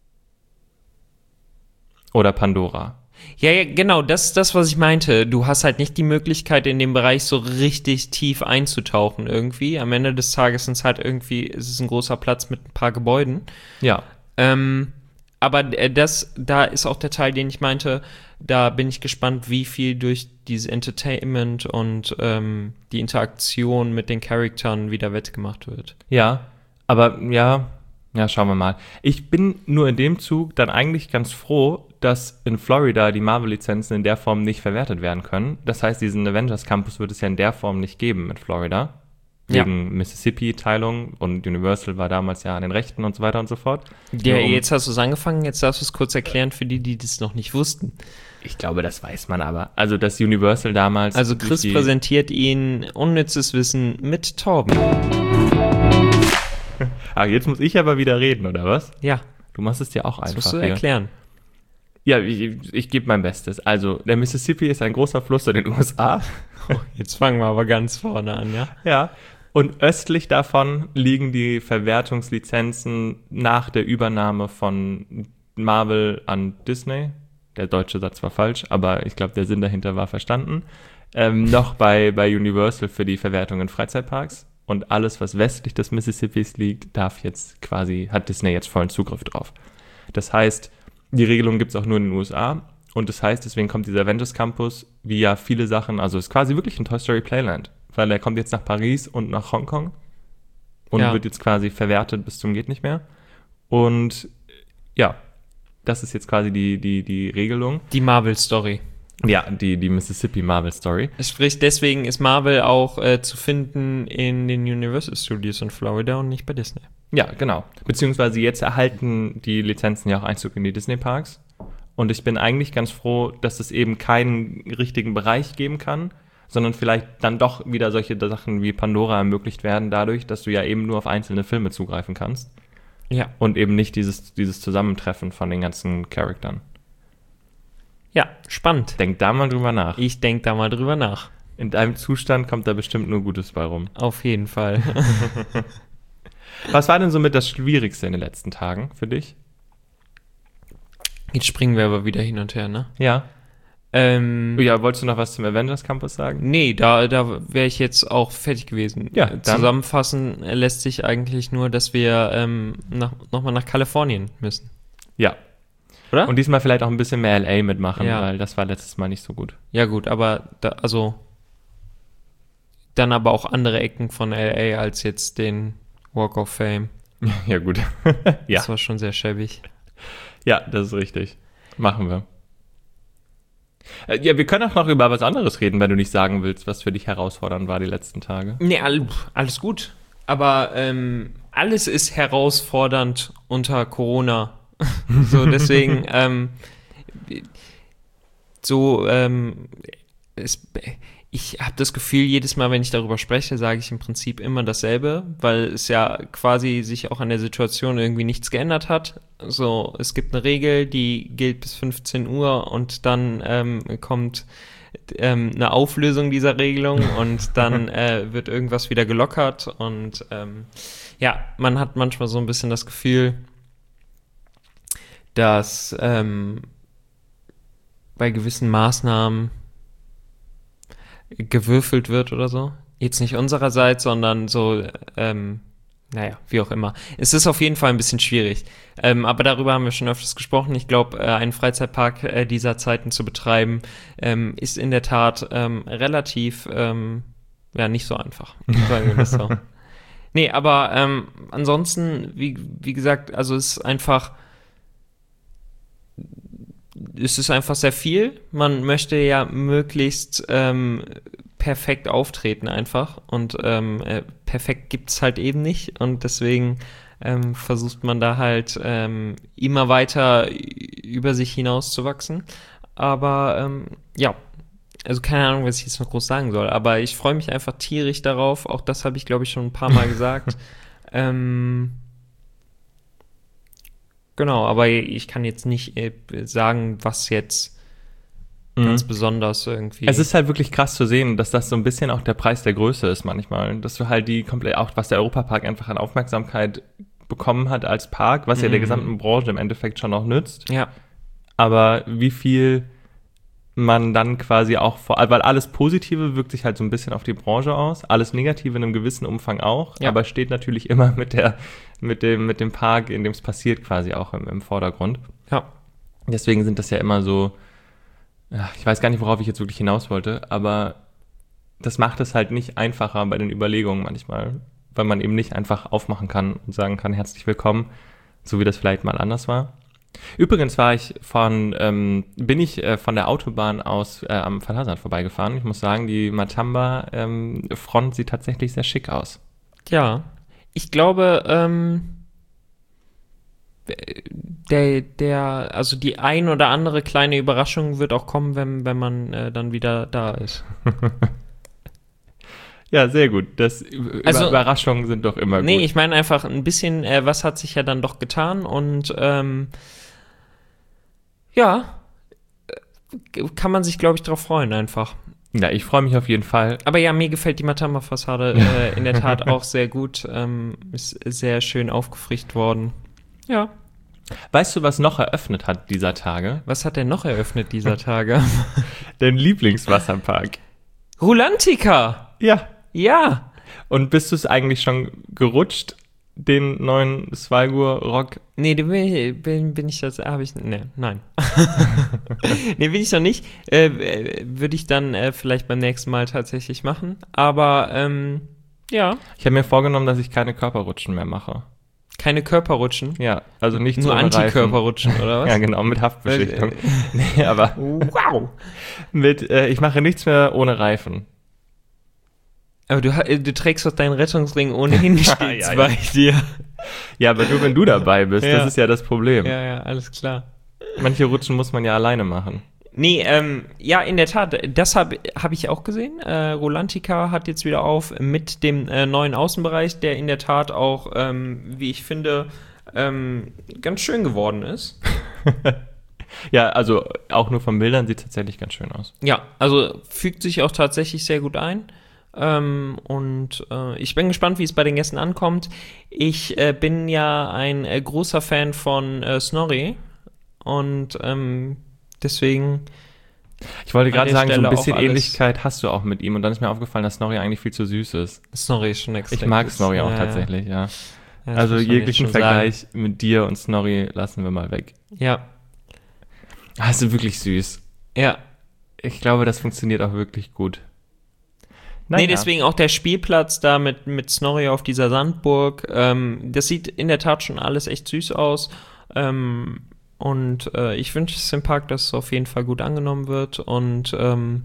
Oder Pandora. Ja, ja, genau, das ist das, was ich meinte. Du hast halt nicht die Möglichkeit, in dem Bereich so richtig tief einzutauchen irgendwie. Am Ende des Tages sind es halt irgendwie, ist es ein großer Platz mit ein paar Gebäuden. Ja. Ähm, aber äh, das, da ist auch der Teil, den ich meinte, da bin ich gespannt, wie viel durch dieses Entertainment und ähm, die Interaktion mit den Charakteren wieder wettgemacht wird. Ja, aber ja, ja, schauen wir mal. Ich bin nur in dem Zug dann eigentlich ganz froh, dass in Florida die Marvel-Lizenzen in der Form nicht verwertet werden können. Das heißt, diesen Avengers Campus wird es ja in der Form nicht geben mit Florida. Ja. Wegen Mississippi-Teilung und Universal war damals ja an den Rechten und so weiter und so fort. Ja, Nur um- jetzt hast du es angefangen, jetzt darfst du es kurz erklären für die, die das noch nicht wussten. Ich glaube, das weiß man aber. Also, dass Universal damals... Also durch Chris die- präsentiert Ihnen unnützes Wissen mit Torben. Ah, jetzt muss ich aber wieder reden, oder was? Ja, Du machst es dir auch das einfach musst du hier. erklären. Ja, ich, ich gebe mein Bestes. Also, der Mississippi ist ein großer Fluss in den U S A. Jetzt fangen wir aber ganz vorne an, ja? Ja. Und östlich davon liegen die Verwertungslizenzen nach der Übernahme von Marvel an Disney. Der deutsche Satz war falsch, aber ich glaube, der Sinn dahinter war verstanden. Ähm, noch bei, bei Universal für die Verwertung in Freizeitparks. Und alles, was westlich des Mississippis liegt, darf jetzt quasi, hat Disney jetzt vollen Zugriff drauf. Das heißt, die Regelung gibt es auch nur in den U S A. Und das heißt, deswegen kommt dieser Avengers Campus, wie ja viele Sachen, also ist quasi wirklich ein Toy Story Playland. Weil er kommt jetzt nach Paris und nach Hongkong und Ja. wird jetzt quasi verwertet bis zum geht nicht mehr. Und ja, das ist jetzt quasi die, die, die Regelung. Die Marvel-Story. Ja, die, die Mississippi Marvel Story. Sprich, deswegen ist Marvel auch äh, zu finden in den Universal Studios in Florida und nicht bei Disney. Ja, genau. Beziehungsweise jetzt erhalten die Lizenzen ja auch Einzug in die Disney-Parks. Und ich bin eigentlich ganz froh, dass es eben keinen richtigen Bereich geben kann, sondern vielleicht dann doch wieder solche Sachen wie Pandora ermöglicht werden, dadurch, dass du ja eben nur auf einzelne Filme zugreifen kannst Ja. und eben nicht dieses, dieses Zusammentreffen von den ganzen Charaktern. Ja, spannend. Denk da mal drüber nach. Ich denke da mal drüber nach. In deinem Zustand kommt da bestimmt nur Gutes bei rum. Auf jeden Fall. Was war denn so mit das Schwierigste in den letzten Tagen für dich? Jetzt springen wir aber wieder hin und her, ne? Ja. Ähm, Ja, wolltest du noch was zum Avengers Campus sagen? nee, da, da wäre ich jetzt auch fertig gewesen. Ja, Äh, dann- Zusammenfassen lässt sich eigentlich nur, dass wir ähm, nach, nochmal nach Kalifornien müssen. Ja. Oder? Und diesmal vielleicht auch ein bisschen mehr L A mitmachen, Ja. weil das war letztes Mal nicht so gut. Ja gut, aber da, also dann aber auch andere Ecken von L A als jetzt den Walk of Fame. Ja, gut. Ja. Das war schon sehr schäbig. Ja, das ist richtig. Machen wir. Äh, Ja, wir können auch noch über was anderes reden, wenn du nicht sagen willst, was für dich herausfordernd war die letzten Tage. Nee, all, alles gut. Aber ähm, alles ist herausfordernd unter Corona. So, deswegen, ähm, so, ähm, es, ich habe das Gefühl, jedes Mal, wenn ich darüber spreche, sage ich im Prinzip immer dasselbe, weil es ja quasi sich auch an der Situation irgendwie nichts geändert hat. So, es gibt eine Regel, die gilt bis fünfzehn Uhr und dann ähm, kommt ähm, eine Auflösung dieser Regelung und dann äh, wird irgendwas wieder gelockert und ähm, ja, man hat manchmal so ein bisschen das Gefühl, dass ähm, bei gewissen Maßnahmen gewürfelt wird oder so. Jetzt nicht unsererseits, sondern so, ähm, naja, wie auch immer. Es ist auf jeden Fall ein bisschen schwierig. Ähm, aber darüber haben wir schon öfters gesprochen. Ich glaube, äh, einen Freizeitpark äh, dieser Zeiten zu betreiben, ähm, ist in der Tat ähm, relativ, ähm, ja, nicht so einfach. Sagen wir das so. Nee, aber ähm, ansonsten, wie, wie gesagt, also es ist einfach, es ist einfach sehr viel. Man möchte ja möglichst ähm, perfekt auftreten einfach und ähm, äh, perfekt gibt's halt eben nicht und deswegen ähm, versucht man da halt ähm, immer weiter über sich hinaus zu wachsen. Aber ähm, ja, also keine Ahnung, was ich jetzt noch groß sagen soll, aber ich freue mich einfach tierisch darauf. Auch das habe ich, glaube ich, schon ein paar Mal gesagt. ähm, Genau, aber ich kann jetzt nicht äh, sagen, was jetzt Mhm. ganz besonders irgendwie. Es ist halt wirklich krass zu sehen, dass das so ein bisschen auch der Preis der Größe ist manchmal. Dass du halt die komplett, auch was der Europapark einfach an Aufmerksamkeit bekommen hat als Park, was ja der Mhm. gesamten Branche im Endeffekt schon auch nützt. ja, Aber wie viel man dann quasi auch vor, weil alles Positive wirkt sich halt so ein bisschen auf die Branche aus, alles Negative in einem gewissen Umfang auch, Ja. aber steht natürlich immer mit der, mit dem, mit dem Park, in dem es passiert, quasi auch im, im Vordergrund. ja, Deswegen sind das ja immer so, ja, ich weiß gar nicht, worauf ich jetzt wirklich hinaus wollte, aber das macht es halt nicht einfacher bei den Überlegungen manchmal, weil man eben nicht einfach aufmachen kann und sagen kann, herzlich willkommen, so wie das vielleicht mal anders war. Übrigens war ich von, ähm, bin ich äh, von der Autobahn aus äh, am Phantasialand vorbeigefahren. Ich muss sagen, die Matamba-Front sieht tatsächlich sehr schick aus. ja. Ich glaube, ähm, der, der, also die ein oder andere kleine Überraschung wird auch kommen, wenn, wenn man äh, dann wieder da ist. Ja, sehr gut. Das, Also- Überraschungen sind doch immer Nee, gut. ich meine einfach ein bisschen, äh, was hat sich ja dann doch getan und ähm, ja, äh, kann man sich, glaube ich, drauf freuen einfach. Ja, ich freue mich auf jeden Fall. Aber ja, mir gefällt die Matamba-Fassade äh, in der Tat auch sehr gut. Ähm, ist sehr schön aufgefrischt worden. Ja. Weißt du, was noch eröffnet hat dieser Tage? Was hat er noch eröffnet dieser Tage? Dein Lieblingswasserpark. Rulantica! Ja. Ja! Und bist du es eigentlich schon gerutscht, den neuen Svalgur Rock? Nee, den bin ich, bin, bin ich das, habe ich, nee, nein. Nee, bin ich noch nicht. Äh, äh, würde ich dann äh, vielleicht beim nächsten Mal tatsächlich machen. Aber, ähm, ja, Ich habe mir vorgenommen, dass ich keine Körperrutschen mehr mache. keine Körperrutschen. Ja, also nicht Nur ohne Reifen. Antikörperrutschen, oder was? Ja, genau, mit Haftbeschichtung. Nee, aber Wow! mit, äh, ich mache nichts mehr ohne Reifen. Aber du, ha- äh, du trägst doch deinen Rettungsring ohnehin stets Ja, ja. bei dir. Ja, aber nur wenn du dabei bist, Ja. das ist ja das Problem. Ja, ja, alles klar. Manche Rutschen muss man ja alleine machen. Nee, ähm, ja, in der Tat, das habe hab ich auch gesehen. Äh, Rulantica hat jetzt wieder auf mit dem äh, neuen Außenbereich, der in der Tat auch, ähm, wie ich finde, ähm, ganz schön geworden ist. Ja, also auch nur von Bildern sieht es tatsächlich ganz schön aus. Ja, also fügt sich auch tatsächlich sehr gut ein. Ähm, und äh, ich bin gespannt, wie es bei den Gästen ankommt. Ich äh, bin ja ein äh, großer Fan von äh, Snorri und ähm, deswegen. Ich wollte gerade der sagen, so Stelle ein bisschen auch alles- Ähnlichkeit hast du auch mit ihm und dann ist mir aufgefallen, dass Snorri eigentlich viel zu süß ist. Snorri ist schon extrem. Ich mag süß. Snorri auch Ja, tatsächlich, ja. ja, das Also muss man jetzt jeglichen schon Vergleich mit dir und Snorri lassen wir mal weg. sagen. Ja, Ah, ist wirklich süß. ja. Ich glaube, das funktioniert auch wirklich gut. Nee, Naja. deswegen auch der Spielplatz da mit, mit Snorri auf dieser Sandburg. Ähm, das sieht in der Tat schon alles echt süß aus. Ähm, und äh, ich wünsche es im Park, dass es auf jeden Fall gut angenommen wird. Und ähm,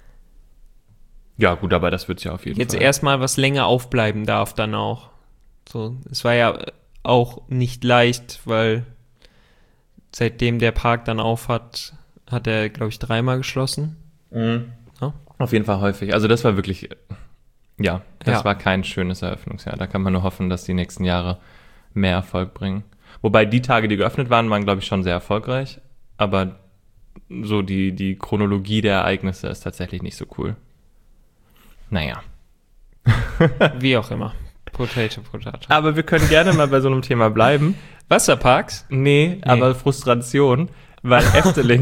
Ja, gut, aber das wird ja auf jeden jetzt Fall. erstmal was länger aufbleiben darf dann auch. So, es war ja auch nicht leicht, weil seitdem der Park dann auf hat, hat er, glaube ich, dreimal geschlossen. Mhm. Ja. Auf jeden Fall häufig. Also das war wirklich, ja, das Ja. war kein schönes Eröffnungsjahr. Da kann man nur hoffen, dass die nächsten Jahre mehr Erfolg bringen. Wobei die Tage, die geöffnet waren, waren, glaube ich, schon sehr erfolgreich. Aber so die, die Chronologie der Ereignisse ist tatsächlich nicht so cool. Naja. Wie auch immer. Potato, Potato. Aber wir können gerne mal bei so einem Thema bleiben. Wasserparks? Nee, aber Frustration, weil Efteling,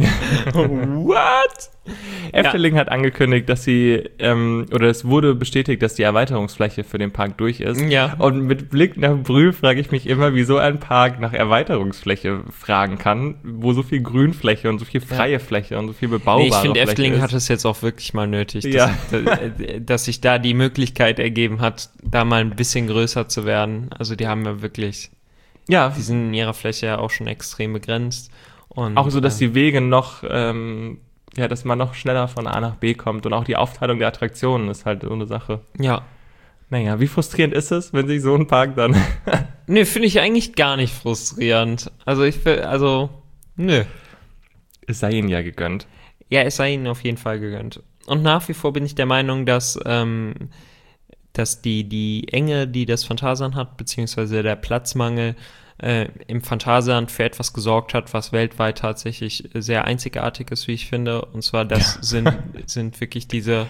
What? Efteling hat angekündigt, dass sie, ähm, oder es wurde bestätigt, dass die Erweiterungsfläche für den Park durch ist. Ja. Und mit Blick nach Brühl frage ich mich immer, wieso ein Park nach Erweiterungsfläche fragen kann, wo so viel Grünfläche und so viel freie Fläche und so viel bebaubare Nee, ich finde, Fläche Efteling ist. hat es jetzt auch wirklich mal nötig, dass, Ja. dass, dass sich da die Möglichkeit ergeben hat, da mal ein bisschen größer zu werden. Also die haben ja wirklich, Ja, die sind in ihrer Fläche ja auch schon extrem begrenzt. Und, auch so, dass äh, die Wege noch, ähm, ja, dass man noch schneller von A nach B kommt und auch die Aufteilung der Attraktionen ist halt so eine Sache. ja. Naja, wie frustrierend ist es, wenn sich so ein Park dann Nö, finde ich eigentlich gar nicht frustrierend. Also ich will, also, nö. es sei ihnen ja gegönnt. Ja, es sei ihnen auf jeden Fall gegönnt. Und nach wie vor bin ich der Meinung, dass, ähm, dass die, die Enge, die das Phantasialand hat, beziehungsweise der Platzmangel äh, im Phantasialand für etwas gesorgt hat, was weltweit tatsächlich sehr einzigartig ist, wie ich finde. Und zwar, das Ja. sind, sind wirklich diese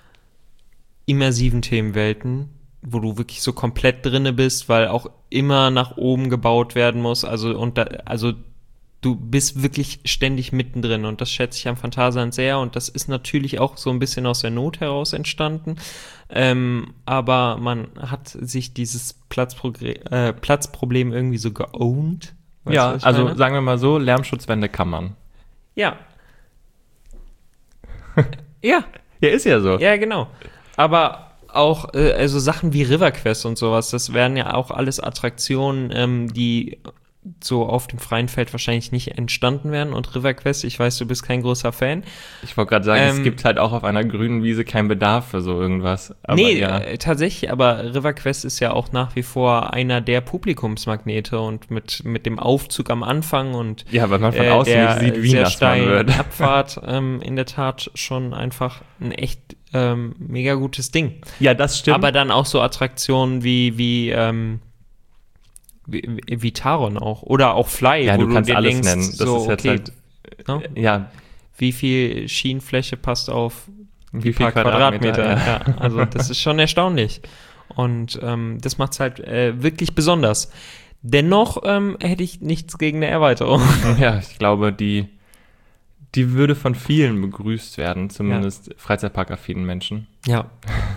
immersiven Themenwelten, wo du wirklich so komplett drinne bist, weil auch immer nach oben gebaut werden muss. Also, und da, also du bist wirklich ständig mittendrin und das schätze ich am Phantasialand sehr und das ist natürlich auch so ein bisschen aus der Not heraus entstanden, ähm, aber man hat sich dieses Platzprogre- äh, Platzproblem irgendwie so geowned. Weißt Ja, du, was ich also meine? sagen wir mal so, Lärmschutzwände kann man. Ja. ja, Ja, ist ja so. ja, genau. Aber auch äh, also Sachen wie River Quest und sowas, das wären ja auch alles Attraktionen, ähm, die so auf dem freien Feld wahrscheinlich nicht entstanden wären. Und River Quest, ich weiß, du bist kein großer Fan. Ich wollte gerade sagen, es Ähm, gibt halt auch auf einer grünen Wiese keinen Bedarf für so irgendwas. Aber nee, ja. äh, tatsächlich, aber River Quest ist ja auch nach wie vor einer der Publikumsmagnete und mit, mit dem Aufzug am Anfang und Ja, weil man von äh, außen der nicht sieht, wie sehr nass man steilen wird. Abfahrt ähm, in der Tat schon einfach ein echt ähm, mega gutes Ding. Ja, das stimmt. Aber dann auch so Attraktionen wie, wie, ähm, wie, wie, wie Taron auch. Oder auch Fly, ja, wo du kannst dir alles denkst, nennen. Das so, ist jetzt okay, halt, ne? ja, Wie viel Schienenfläche passt auf wie ein viel paar Quadratmeter. Quadratmeter? ja. Ja, also das ist schon erstaunlich. Und ähm, das macht es halt äh, wirklich besonders. Dennoch ähm, hätte ich nichts gegen eine Erweiterung. Ja, ich glaube, die, die würde von vielen begrüßt werden, zumindest Freizeitparkaffinen Menschen. Ja.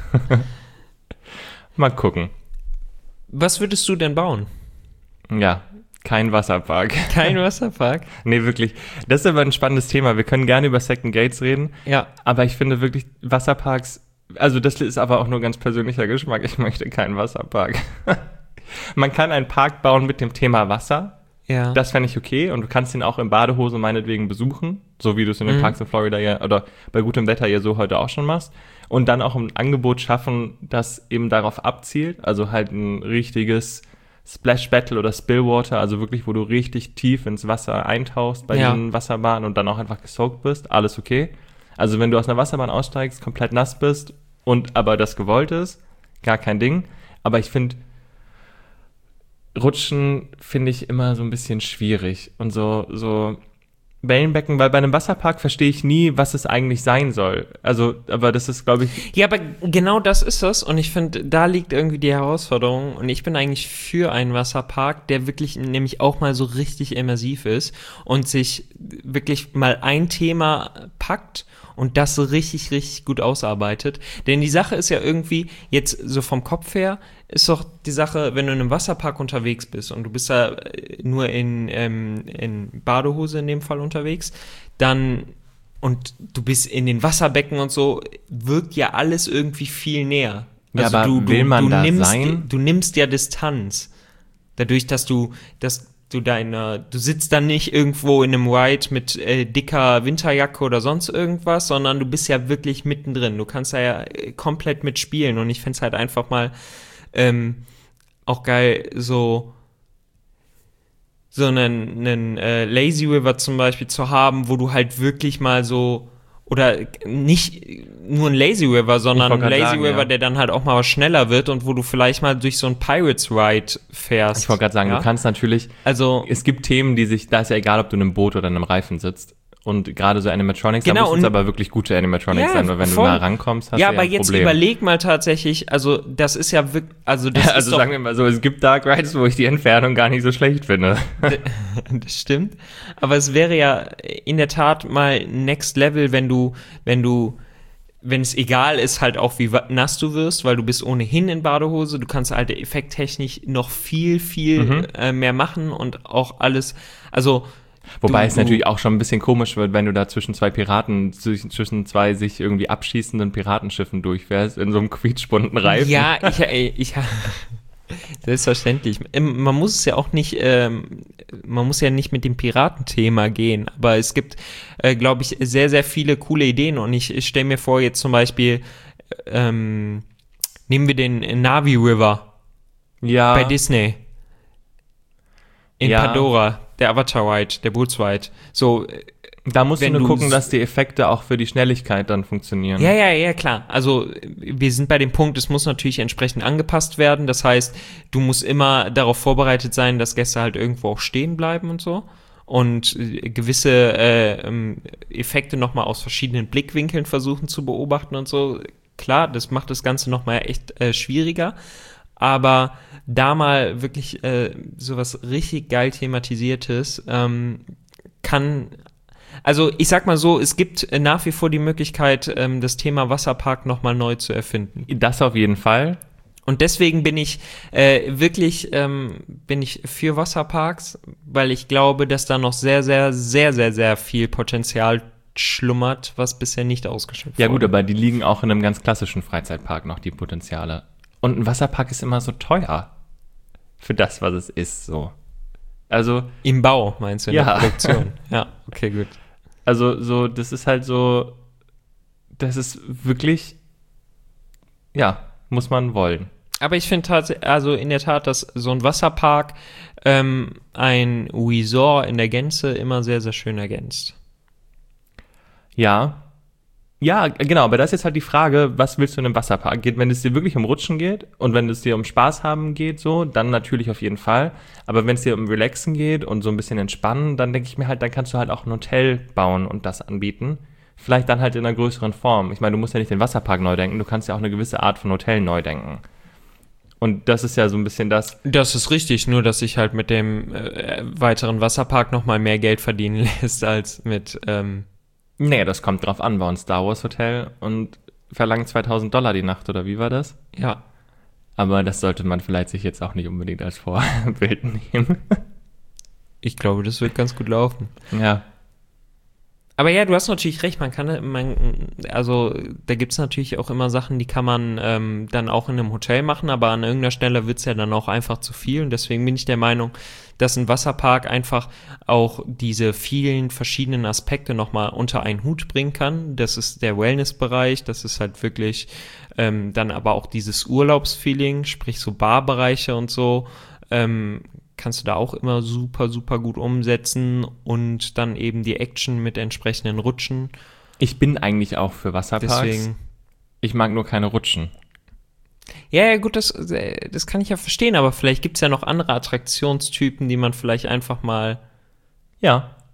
Mal gucken. Was würdest du denn bauen? Ja, kein Wasserpark. Kein Wasserpark? Nee, wirklich. Das ist aber ein spannendes Thema. Wir können gerne über Second Gates reden, Ja. aber ich finde wirklich Wasserparks, also das ist aber auch nur ganz persönlicher Geschmack. Ich möchte keinen Wasserpark. Man kann einen Park bauen mit dem Thema Wasser. Ja. Das fände ich okay und du kannst ihn auch in Badehose meinetwegen besuchen, so wie du es in den Mhm. Parks in Florida ja oder bei gutem Wetter ja so heute auch schon machst. Und dann auch ein Angebot schaffen, das eben darauf abzielt, also halt ein richtiges Splash Battle oder Spillwater, also wirklich, wo du richtig tief ins Wasser eintauchst bei Ja. diesen Wasserbahnen und dann auch einfach gesoakt bist, alles okay. Also wenn du aus einer Wasserbahn aussteigst, komplett nass bist und aber das gewollt ist, gar kein Ding. Aber ich finde, Rutschen finde ich immer so ein bisschen schwierig und so, so, Wellenbecken, weil bei einem Wasserpark verstehe ich nie, was es eigentlich sein soll. Also, aber das ist, glaube ich... Ja, aber genau das ist es und ich finde, da liegt irgendwie die Herausforderung und ich bin eigentlich für einen Wasserpark, der wirklich nämlich auch mal so richtig immersiv ist und sich wirklich mal ein Thema packt und das so richtig, richtig gut ausarbeitet. Denn die Sache ist ja irgendwie, jetzt so vom Kopf her, ist doch die Sache, wenn du in einem Wasserpark unterwegs bist und du bist da nur in, ähm, in Badehose in dem Fall unterwegs, dann und du bist in den Wasserbecken und so, wirkt ja alles irgendwie viel näher. Ja, Also aber du, du, will man du da nimmst, sein? Du nimmst ja Distanz. Dadurch, dass du, dass du deine, du sitzt dann nicht irgendwo in einem Ride mit äh, dicker Winterjacke oder sonst irgendwas, sondern du bist ja wirklich mittendrin. Du kannst da ja äh, komplett mitspielen und ich find's halt einfach mal ähm, auch geil, so so einen, einen äh, Lazy River zum Beispiel zu haben, wo du halt wirklich mal so, oder nicht nur ein Lazy River, sondern ein wollte Lazy grad sagen, River, ja. der dann halt auch mal was schneller wird und wo du vielleicht mal durch so ein Pirates Ride fährst. Ich wollte gerade sagen, ja? du kannst natürlich... Also, Es gibt Themen, die sich... Da ist ja egal, ob du in einem Boot oder in einem Reifen sitzt. Und gerade so Animatronics, Genau, da müssen es und- aber wirklich gute Animatronics Ja, sein, weil wenn voll. du nah rankommst, hast ja, du ja aber ein jetzt Problem. überleg mal tatsächlich, also das ist ja wirklich, also das ist Also doch, sagen wir mal so, es gibt Dark Rides, wo ich die Entfernung gar nicht so schlecht finde. das stimmt, aber es wäre ja in der Tat mal Next Level, wenn du, wenn du, wenn es egal ist halt auch, wie wa- nass du wirst, weil du bist ohnehin in Badehose, du kannst halt effekttechnisch noch viel, viel Mhm. äh, mehr machen und auch alles, also Wobei du, es natürlich auch schon ein bisschen komisch wird, wenn du da zwischen zwei Piraten, zwischen zwischen zwei sich irgendwie abschießenden Piratenschiffen durchfährst, in so einem quietschbunten Reifen. Ja, ich, ey, ich selbstverständlich. Ähm, Man muss es ja auch nicht, ähm, man muss ja nicht mit dem Piratenthema gehen, aber es gibt, äh, glaube ich, sehr, sehr viele coole Ideen und ich, ich stelle mir vor, jetzt zum Beispiel, ähm, nehmen wir den Navi River Ja. bei Disney in Ja. Pandora, der Avatar Ride, der Boots Ride. So, äh, Da musst du wenn nur du gucken, s- dass die Effekte auch für die Schnelligkeit dann funktionieren. Ja, ja, ja, klar. Also wir sind bei dem Punkt, es muss natürlich entsprechend angepasst werden. Das heißt, du musst immer darauf vorbereitet sein, dass Gäste halt irgendwo auch stehen bleiben und so. Und äh, gewisse äh, ähm, Effekte nochmal aus verschiedenen Blickwinkeln versuchen zu beobachten und so. Klar, das macht das Ganze nochmal echt äh, schwieriger. Aber da mal wirklich äh, sowas richtig geil thematisiertes ähm, kann... Also ich sag mal so, es gibt äh, nach wie vor die Möglichkeit, ähm, das Thema Wasserpark nochmal neu zu erfinden. Das auf jeden Fall. Und deswegen bin ich äh, wirklich ähm, bin ich für Wasserparks, weil ich glaube, dass da noch sehr, sehr, sehr, sehr, sehr viel Potenzial schlummert, was bisher nicht ausgeschöpft Ja gut, wurde. aber die liegen auch in einem ganz klassischen Freizeitpark noch, die Potenziale. Und ein Wasserpark ist immer so teuer. Für das, was es ist, so. Also, Im Bau, meinst du, in Ja. der Produktion? Ja, okay, gut. also so, das ist halt so, das ist wirklich, ja, muss man wollen. Aber ich finde tatsächlich, also in der Tat, dass so ein Wasserpark ähm, ein Resort in der Gänze immer sehr, sehr schön ergänzt. Ja. Ja, genau, aber das ist jetzt halt die Frage, was willst du in einem Wasserpark? Geht, wenn es dir wirklich um Rutschen geht und wenn es dir um Spaß haben geht, so, dann natürlich auf jeden Fall. Aber wenn es dir um Relaxen geht und so ein bisschen entspannen, dann denke ich mir halt, dann kannst du halt auch ein Hotel bauen und das anbieten. Vielleicht dann halt in einer größeren Form. Ich meine, du musst ja nicht den Wasserpark neu denken, du kannst ja auch eine gewisse Art von Hotel neu denken. Und das ist ja so ein bisschen das. Das ist richtig, nur dass sich halt mit dem äh, weiteren Wasserpark nochmal mehr Geld verdienen lässt als mit, ähm, Nee, das kommt drauf an, bei uns Star Wars Hotel und verlangt zweitausend Dollar die Nacht, oder wie war das? ja. Aber das sollte man vielleicht sich jetzt auch nicht unbedingt als Vorbild nehmen. Ich glaube, das wird ganz gut laufen. Ja. Aber ja, du hast natürlich recht, man kann, man, also da gibt's natürlich auch immer Sachen, die kann man ähm, dann auch in einem Hotel machen, aber an irgendeiner Stelle wird's ja dann auch einfach zu viel und deswegen bin ich der Meinung, dass ein Wasserpark einfach auch diese vielen verschiedenen Aspekte nochmal unter einen Hut bringen kann. Das ist der Wellness-Bereich, das ist halt wirklich ähm, dann aber auch dieses Urlaubsfeeling, sprich so Barbereiche und so, ähm, kannst du da auch immer super, super gut umsetzen und dann eben die Action mit entsprechenden Rutschen. Ich bin eigentlich auch für Wasserparks. Deswegen. Ich mag nur keine Rutschen. Ja, ja, gut, das, äh, das kann ich ja verstehen, aber vielleicht gibt's ja noch andere Attraktionstypen, die man vielleicht einfach mal Ja.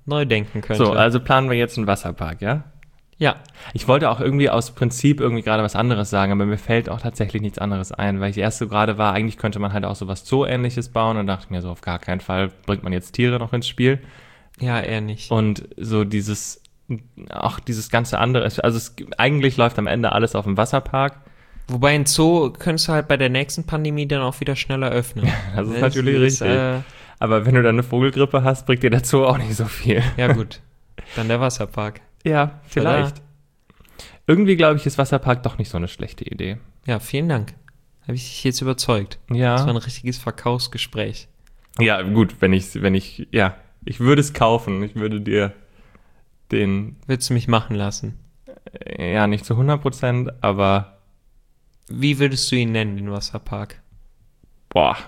neu denken könnte. So, also planen wir jetzt einen Wasserpark, ja? ja, Ich wollte auch irgendwie aus Prinzip irgendwie gerade was anderes sagen, aber mir fällt auch tatsächlich nichts anderes ein, weil ich erst so gerade war, eigentlich könnte man halt auch so was Zoo-ähnliches bauen und dachte ich mir so, auf gar keinen Fall bringt man jetzt Tiere noch ins Spiel. ja, eher nicht. Und so dieses, auch dieses ganze andere, also es, eigentlich läuft am Ende alles auf dem Wasserpark. Wobei ein Zoo könntest du halt bei der nächsten Pandemie dann auch wieder schneller öffnen. Das ist natürlich richtig. Äh, Aber wenn du dann eine Vogelgrippe hast, bringt dir der Zoo auch nicht so viel. ja gut, dann der Wasserpark. Ja, vielleicht. Irgendwie glaube ich, ist Wasserpark doch nicht so eine schlechte Idee. Ja, vielen Dank. Habe ich dich jetzt überzeugt. Ja. Das war ein richtiges Verkaufsgespräch. Ja, gut, wenn ich, wenn ich, ja, ich würde es kaufen. Ich würde dir den, Willst du mich machen lassen? äh, ja, nicht zu hundert Prozent, aber Wie würdest du ihn nennen, den Wasserpark? boah.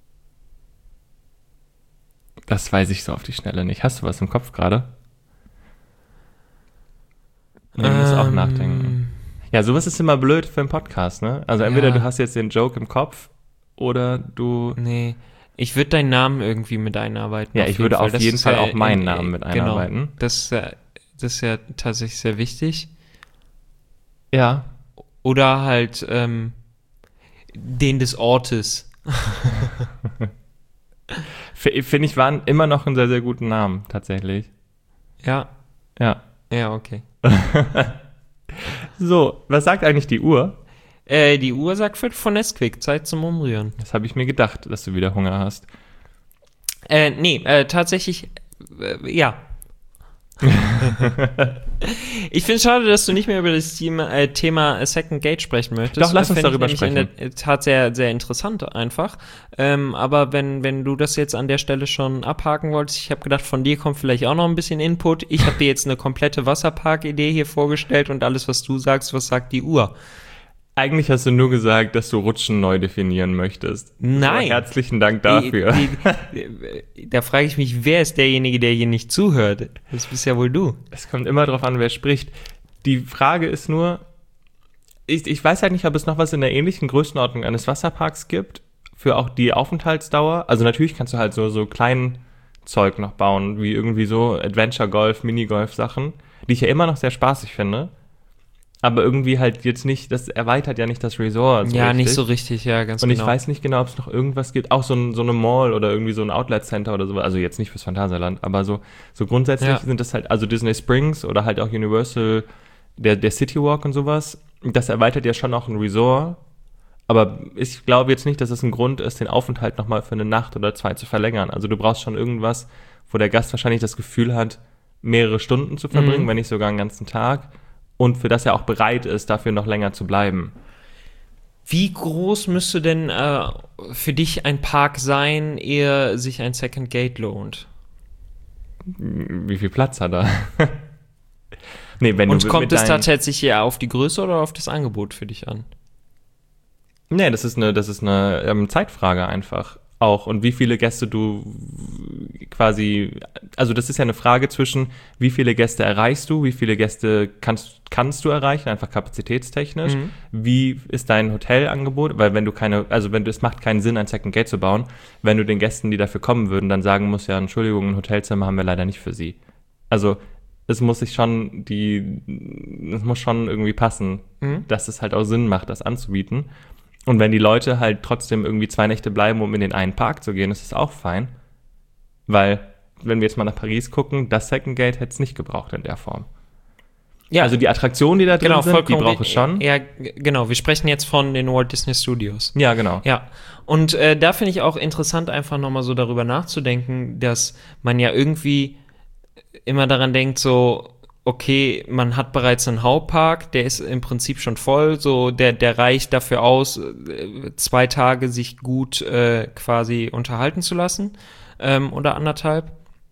Das weiß ich so auf die Schnelle nicht. Hast du was im Kopf gerade? Nee, du musst auch Ähm, nachdenken. Ja, sowas ist immer blöd für einen Podcast, ne? Also entweder Ja. du hast jetzt den Joke im Kopf oder du... Nee, ich würde deinen Namen irgendwie mit einarbeiten. Ja, ich würde auf Das jeden ist Fall ja auch meinen in- Namen mit genau, einarbeiten. Das, ist ja- das ist ja tatsächlich sehr wichtig. Ja. Oder halt ähm, den des Ortes. F- Finde ich, waren immer noch einen sehr, sehr guten Namen, tatsächlich. Ja, Ja. ja, okay. So, was sagt eigentlich die Uhr? Äh, die Uhr sagt Viertel von Nesquik, Zeit zum Umrühren. Das habe ich mir gedacht, dass du wieder Hunger hast. Äh, nee, äh, tatsächlich, äh, ja. Ich finde es schade, dass du nicht mehr über das Thema, äh, Thema Second Gate sprechen möchtest. Doch, lass uns Fänd ich darüber nämlich sprechen. In der Tat sehr, sehr interessant einfach. Ähm, aber wenn, wenn du das jetzt an der Stelle schon abhaken wolltest, ich habe gedacht, von dir kommt vielleicht auch noch ein bisschen Input. Ich habe dir jetzt eine komplette Wasserpark-Idee hier vorgestellt und alles, was du sagst, was sagt die Uhr? Eigentlich hast du nur gesagt, dass du Rutschen neu definieren möchtest. Nein. So, herzlichen Dank dafür. Die, die, die, da frage ich mich, wer ist derjenige, der hier nicht zuhört? Das bist ja wohl du. Es kommt immer darauf an, wer spricht. Die Frage ist nur, ich, ich weiß halt nicht, ob es noch was in der ähnlichen Größenordnung eines Wasserparks gibt, für auch die Aufenthaltsdauer. Also natürlich kannst du halt so, so kleinen Zeug noch bauen, wie irgendwie so Adventure-Golf, Minigolf-Sachen, die ich ja immer noch sehr spaßig finde. Aber irgendwie halt jetzt nicht, das erweitert ja nicht das Resort. Ja, richtig. nicht so richtig, ja, ganz Und genau. ich weiß nicht genau, ob es noch irgendwas gibt, auch so, ein, so eine Mall oder irgendwie so ein Outlet-Center oder so, also jetzt nicht fürs Phantasialand, aber so, so grundsätzlich Ja. sind das halt, also Disney Springs oder halt auch Universal, der, der City Walk und sowas, das erweitert ja schon auch ein Resort, aber ich glaube jetzt nicht, dass es ein Grund ist, den Aufenthalt nochmal für eine Nacht oder zwei zu verlängern. Also du brauchst schon irgendwas, wo der Gast wahrscheinlich das Gefühl hat, mehrere Stunden zu verbringen, Mhm. wenn nicht sogar einen ganzen Tag, und für das er auch bereit ist, dafür noch länger zu bleiben. Wie groß müsste denn äh, für dich ein Park sein, ehe sich ein Second Gate lohnt? Wie viel Platz hat er? Nee, wenn Und du kommt mit es deinen- tatsächlich eher auf die Größe oder auf das Angebot für dich an? Nee, das ist eine, das ist eine ähm, Zeitfrage einfach auch. Und wie viele Gäste du quasi, also das ist ja eine Frage zwischen, wie viele Gäste erreichst du, wie viele Gäste kannst, kannst du erreichen, einfach kapazitätstechnisch. Mhm. Wie ist dein Hotelangebot? Weil wenn du keine, also wenn du, es macht keinen Sinn, ein Second Gate zu bauen, wenn du den Gästen, die dafür kommen würden, dann sagen musst, ja, Entschuldigung, ein Hotelzimmer haben wir leider nicht für sie. Also es muss sich schon die, es muss schon irgendwie passen, Mhm. dass es halt auch Sinn macht, das anzubieten. Und wenn die Leute halt trotzdem irgendwie zwei Nächte bleiben, um in den einen Park zu gehen, ist es auch fein. Weil, wenn wir jetzt mal nach Paris gucken, das Second Gate hätte es nicht gebraucht in der Form. Ja, Also die Attraktionen, die da drin genau, sind, die vollkommen. braucht es schon. Ja, g- genau. Wir sprechen jetzt von den Walt Disney Studios. Ja, genau. Ja, und äh, da finde ich auch interessant, einfach nochmal so darüber nachzudenken, dass man ja irgendwie immer daran denkt, so, okay, man hat bereits einen Hauptpark, der ist im Prinzip schon voll, so, der, der reicht dafür aus, äh, zwei Tage sich gut äh, quasi unterhalten zu lassen, ähm, oder anderthalb.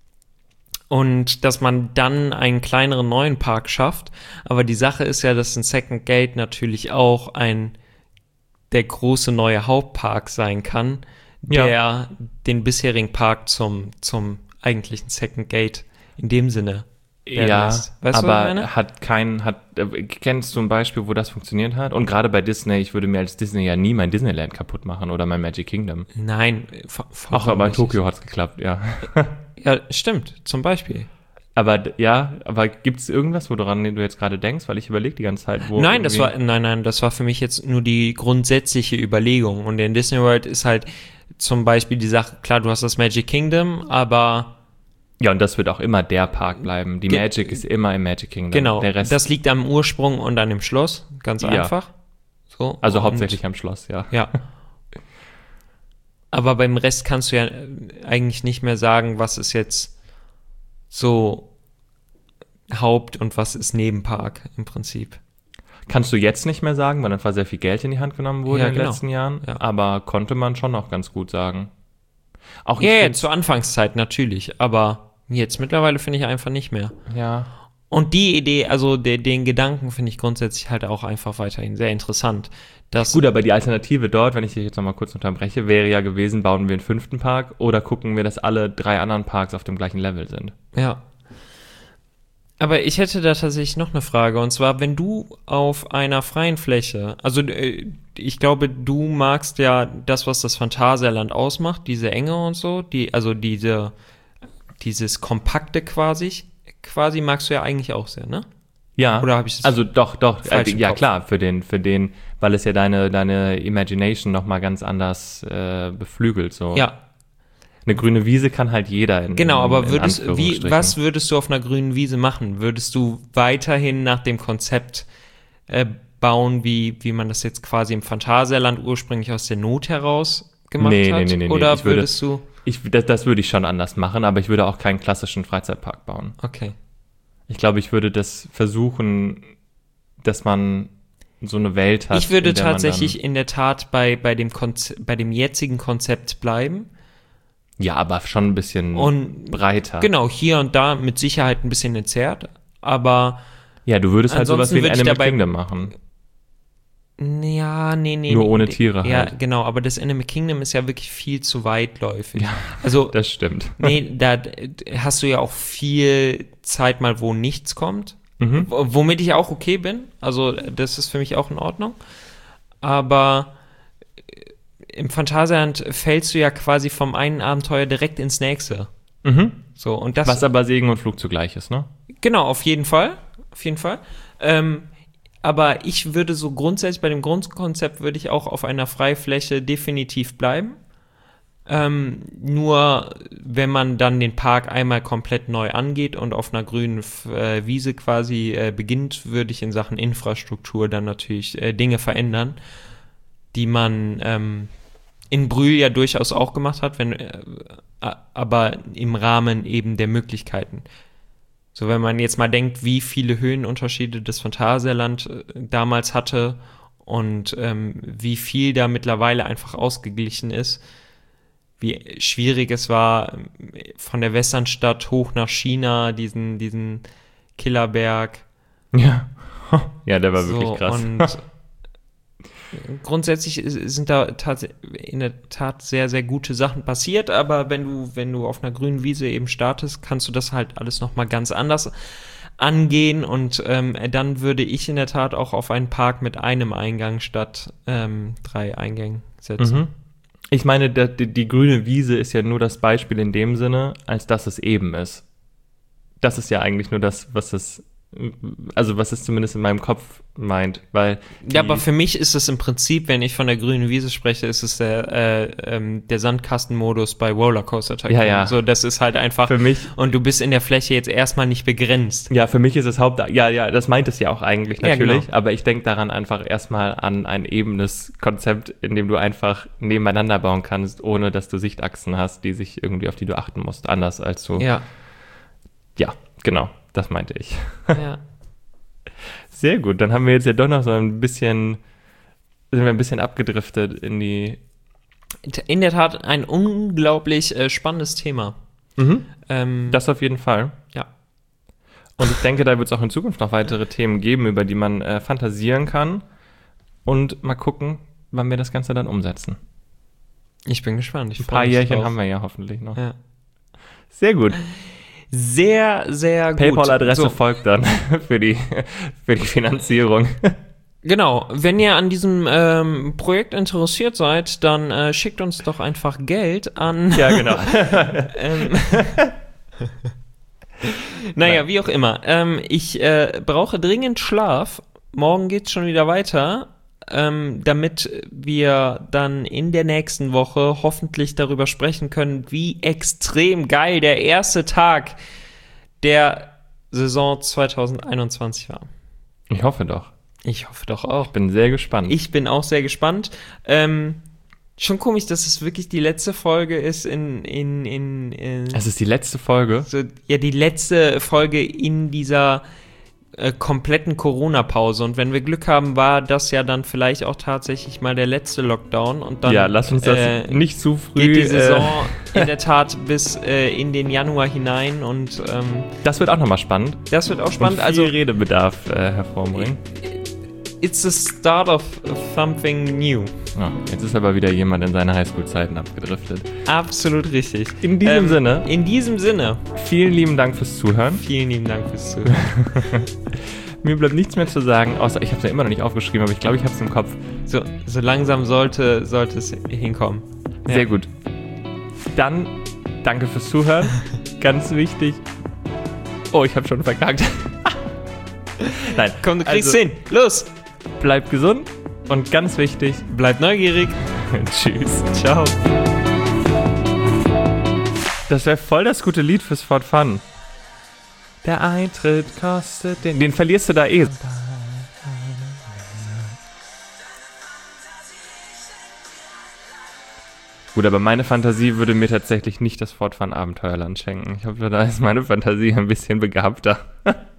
Und dass man dann einen kleineren neuen Park schafft. Aber die Sache ist ja, dass ein Second Gate natürlich auch ein der große neue Hauptpark sein kann, Ja. der den bisherigen Park zum, zum eigentlichen Second Gate in dem Sinne werden Ja, lässt. Weißt du, was ich meine? aber hat kein, hat, äh, kennst du ein Beispiel, wo das funktioniert hat? Und gerade bei Disney, ich würde mir als Disney ja nie mein Disneyland kaputt machen oder mein Magic Kingdom. Nein. vo- Auch vollkommen aber in richtig. Tokio hat es geklappt, ja. Ja, stimmt, zum Beispiel. Aber d- ja, aber gibt es irgendwas, woran du jetzt gerade denkst? Weil ich überlege die ganze Zeit, wo. Nein, das irgendwie- war, nein, nein, das war für mich jetzt nur die grundsätzliche Überlegung. Und in Disney World ist halt zum Beispiel die Sache, klar, du hast das Magic Kingdom, aber Ja, und das wird auch immer der Park bleiben. Die Ge- Magic ist immer im Magic Kingdom. genau, Der Rest, das liegt am Ursprung und an dem Schloss, ganz Ja. einfach. So, also und- hauptsächlich am Schloss, ja. Ja. Aber beim Rest kannst du ja äh, eigentlich nicht mehr sagen, was ist jetzt so Haupt- und was ist Nebenpark im Prinzip. Kannst du jetzt nicht mehr sagen, weil einfach sehr viel Geld in die Hand genommen wurde Ja, in den genau. letzten Jahren. Ja. Aber konnte man schon noch ganz gut sagen. Auch Ja, ich ja, find- zur Anfangszeit natürlich, aber jetzt mittlerweile finde ich einfach nicht mehr. ja. Und die Idee, also de, den Gedanken finde ich grundsätzlich halt auch einfach weiterhin sehr interessant. Dass, Gut, aber die Alternative dort, wenn ich dich jetzt nochmal kurz unterbreche, wäre ja gewesen, bauen wir einen fünften Park oder gucken wir, dass alle drei anderen Parks auf dem gleichen Level sind. Ja. Aber ich hätte da tatsächlich noch eine Frage. Und zwar, wenn du auf einer freien Fläche, also äh, ich glaube, du magst ja das, was das Phantasialand ausmacht, diese Enge und so, die, also diese, dieses Kompakte quasi, quasi magst du ja eigentlich auch sehr, ne? Ja, Oder hab ich das also doch, doch, falsch äh, im ja Kopf? klar, für den, für den, weil es ja deine, deine Imagination nochmal ganz anders äh, beflügelt. So. Ja, Eine grüne Wiese kann halt jeder in genau, in, aber in würdest, wie, Anführungsstrichen. was würdest du auf einer grünen Wiese machen? Würdest du weiterhin nach dem Konzept äh, bauen, wie, wie man das jetzt quasi im Phantasialand ursprünglich aus der Not heraus gemacht Nee, nee, hat? nee, nee, nee. Oder Ich würde- würdest du, Ich, das, das würde ich schon anders machen, aber ich würde auch keinen klassischen Freizeitpark bauen. okay. Ich glaube, ich würde das versuchen, dass man so eine Welt hat. Ich würde in der man tatsächlich in der Tat bei, bei, dem Konze- bei dem jetzigen Konzept bleiben. Dann, ja, aber schon ein bisschen Und breiter. genau, hier und da mit Sicherheit ein bisschen entzerrt, aber Ja, du würdest halt sowas Ansonsten wie ein würde ich Animal dabei- Kingdom machen. ja, nee, nee. Nur nee, ohne nee. Tiere Ja, halt. genau, aber das Animal Kingdom ist ja wirklich viel zu weitläufig. Ja, Also, das stimmt. nee, da d- hast du ja auch viel Zeit mal, wo nichts kommt. Mhm. W- Womit ich auch okay bin. Also, das ist für mich auch in Ordnung. Aber äh, im Phantasialand fällst du ja quasi vom einen Abenteuer direkt ins nächste. Mhm. So, und das. Was aber Segen und Flug zugleich ist, ne? Genau, auf jeden Fall. Auf jeden Fall. Ähm, aber ich würde so grundsätzlich bei dem Grundkonzept würde ich auch auf einer Freifläche definitiv bleiben. Ähm, nur wenn man dann den Park einmal komplett neu angeht und auf einer grünen F- äh, Wiese quasi äh, beginnt, würde ich in Sachen Infrastruktur dann natürlich äh, Dinge verändern, die man ähm, in Brühl ja durchaus auch gemacht hat, wenn, äh, aber im Rahmen eben der Möglichkeiten. So, wenn man jetzt mal denkt, wie viele Höhenunterschiede das Phantasialand äh, damals hatte und ähm, wie viel da mittlerweile einfach ausgeglichen ist, wie schwierig es war, ähm, von der Westernstadt hoch nach China, diesen, diesen Killerberg. Ja. Ja, der war So, wirklich krass. und grundsätzlich ist- sind da tats- in der Tat sehr, sehr gute Sachen passiert, aber wenn du, wenn du auf einer grünen Wiese eben startest, kannst du das halt alles nochmal ganz anders angehen und ähm, dann würde ich in der Tat auch auf einen Park mit einem Eingang statt ähm, drei Eingängen setzen. Mhm. Ich meine, der, die, die grüne Wiese ist ja nur das Beispiel in dem Sinne, als dass es eben ist. Das ist ja eigentlich nur das, was es, also was es zumindest in meinem Kopf meint, weil die, Ja, aber für mich ist es im Prinzip, wenn ich von der grünen Wiese spreche, ist es der, äh, ähm, der Sandkastenmodus bei Rollercoaster Tycoon. Ja, ja. So, das ist halt einfach, für mich, und du bist in der Fläche jetzt erstmal nicht begrenzt. ja, für mich ist es Haupt, ja, ja, das meint es ja auch eigentlich Ja, natürlich, genau. aber ich denke daran einfach erstmal an ein ebenes Konzept, in dem du einfach nebeneinander bauen kannst, ohne dass du Sichtachsen hast, die sich irgendwie, auf die du achten musst, anders als du, Ja, ja, genau, das meinte ich. ja. Sehr gut, dann haben wir jetzt ja doch noch so ein bisschen, sind wir ein bisschen abgedriftet in die, In der Tat ein unglaublich äh, spannendes Thema. mhm. Ähm, Das auf jeden Fall. ja. Und ich denke, da wird es auch in Zukunft noch weitere Themen geben, über die man äh, fantasieren kann. Und mal gucken, wann wir das Ganze dann umsetzen. Ich bin gespannt. Ich Ein freu paar mich Jährchen drauf. haben wir ja hoffentlich noch. Ja. Sehr gut. Sehr, sehr gut. PayPal-Adresse So, folgt dann für die, für die Finanzierung. genau, wenn ihr an diesem ähm, Projekt interessiert seid, dann äh, schickt uns doch einfach Geld an Ja, genau. ähm, Naja, Nein. wie auch immer. Ähm, ich äh, brauche dringend Schlaf. Morgen geht's schon wieder weiter, ähm, damit wir dann in der nächsten Woche hoffentlich darüber sprechen können, wie extrem geil der erste Tag der Saison zwanzig einundzwanzig war. Ich hoffe doch. Ich hoffe doch auch. Bin sehr gespannt. Ich bin auch sehr gespannt. Ähm, schon komisch, dass es wirklich die letzte Folge ist in, in, in, in Es ist die letzte Folge. so, ja, die letzte Folge in dieser äh, kompletten Corona-Pause. Und wenn wir Glück haben, war das ja dann vielleicht auch tatsächlich mal der letzte Lockdown. Und dann Ja, lass uns das äh, nicht zu früh. geht die Saison Äh, in der Tat bis äh, in den Januar hinein. Und ähm, das wird auch nochmal spannend. das wird auch spannend. Und viel Also, Redebedarf äh, hervorbringen. it's the start of something new. Ja, jetzt ist aber wieder jemand in seine Highschool-Zeiten abgedriftet. Absolut richtig. In diesem Ähm, Sinne, In diesem Sinne. vielen lieben Dank fürs Zuhören. Vielen lieben Dank fürs Zuhören. Mir bleibt nichts mehr zu sagen, außer ich habe es ja immer noch nicht aufgeschrieben, aber ich glaube, ich habe es im Kopf. So, so langsam sollte, sollte es hinkommen. Ja. Sehr gut. Dann danke fürs Zuhören. Ganz wichtig. Oh, ich habe schon verkackt. Nein, Komm, du kriegst also, hin. Los. bleibt gesund und ganz wichtig, Bleib neugierig. tschüss. Ciao. Das wäre voll das gute Lied fürs Fort Fun. Der Eintritt kostet den... Den verlierst du da eh. Gut, aber meine Fantasie würde mir tatsächlich nicht das Fort Fun Abenteuerland schenken. Ich hoffe, da ist meine Fantasie ein bisschen begabter.